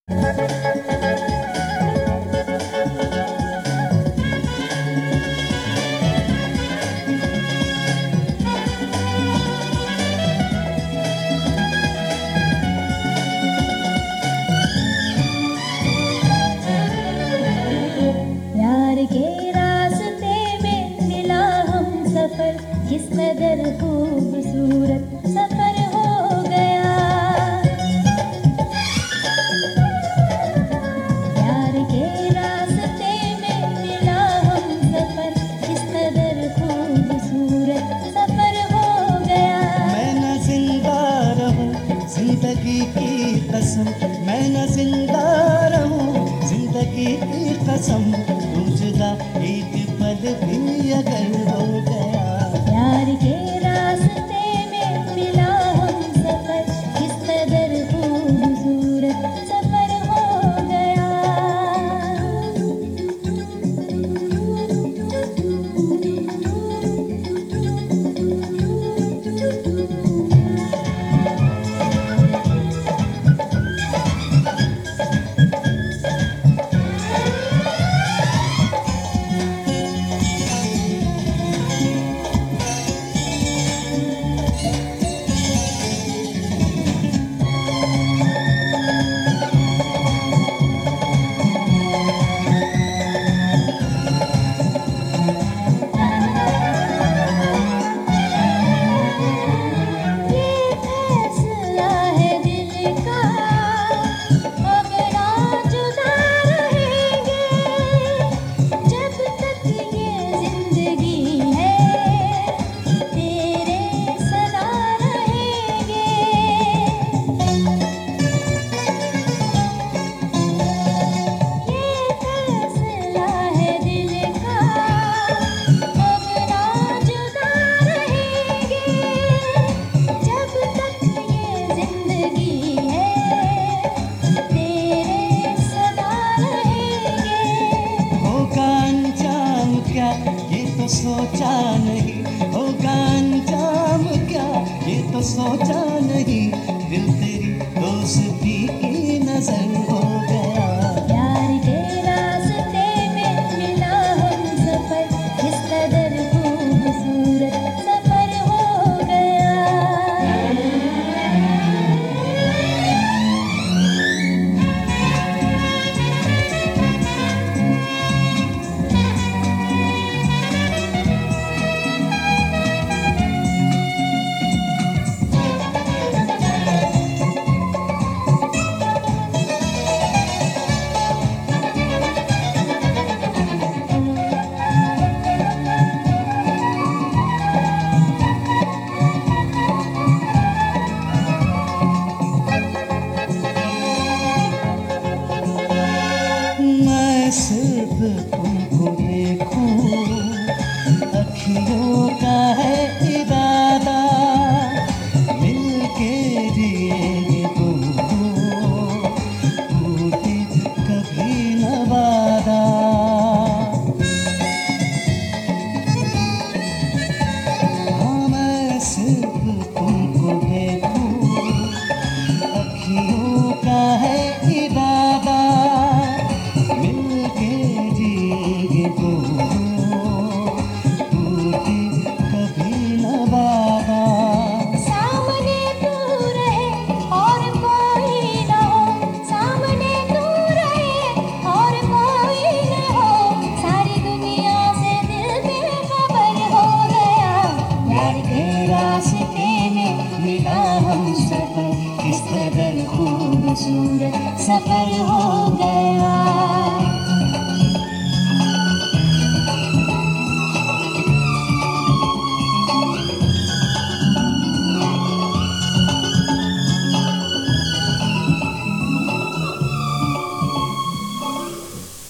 प्यार के रास्ते में मिला हम सफर, किस कदर खूबसूरत सफर हो गया। प्यार के रास्ते में मिला हम सफर, किस कदर खूबसूरत सफर हो गया। मैं न जिंदा रहूं जिंदगी की कसम, मैं न जिंदा रहूं जिंदगी की कसम, तू जुदा एक पल भी अगर हो गया। प्यार के रास्ते में मिला हम सफर, किस कदर खूबसूरत सफर हो गया। सोचा नहीं होगा अंजाम क्या, ये तो सोचा नहीं, दिल तेरी दोस्ती की नजर हो गया। प्यार के रास्ते में मिला हम सफर, किस कदर खूबसूरत सफर हो गया। सिर्फ तुमको देखूं, अखियों का है इरादा, मिलके जिएंगे दोनों, टूटे कभी न वादा। हाँ मैं सिर्फ तुमको देखूं, अखियों का है इरादा, मिला हम सफर, किस कदर खूबसूरत सफर हो